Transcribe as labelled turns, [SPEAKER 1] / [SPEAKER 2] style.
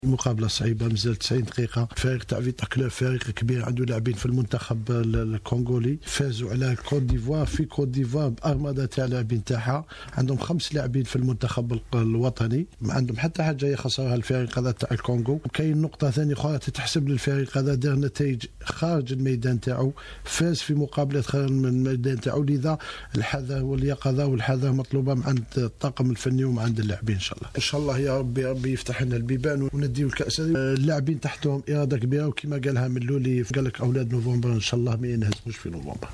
[SPEAKER 1] مقابلة صعيبة، مازال 90 دقيقة. فريق تاع فيتا كلوب فريق كبير، عنده لاعبين في المنتخب الكونغولي، فازوا على كوت ديفوار في كوت ديفوار بأرمادة تاع لاعبين تاعها، عندهم 5 لاعبين في المنتخب الوطني، ما عندهم حتى حاجة يخسرها الفريق هذا تاع الكونغو. وكاين نقطة ثانية أخرى تتحسب للفريق هذا، دار نتائج خارج الميدان تاعو، فاز في مقابلات خارج من الميدان تاعو، لذا الحذر واليقظة والحذر مطلوبة عند الطاقم الفني وعند اللاعبين. إن شاء الله يا ربي يفتح لنا البيبان ونديو الكأس. اللاعبين تحتهم إرادة كبيرة، وكما قالها من لولي قال لك أولاد نوفمبر إن شاء الله ما ينهزموش في نوفمبر.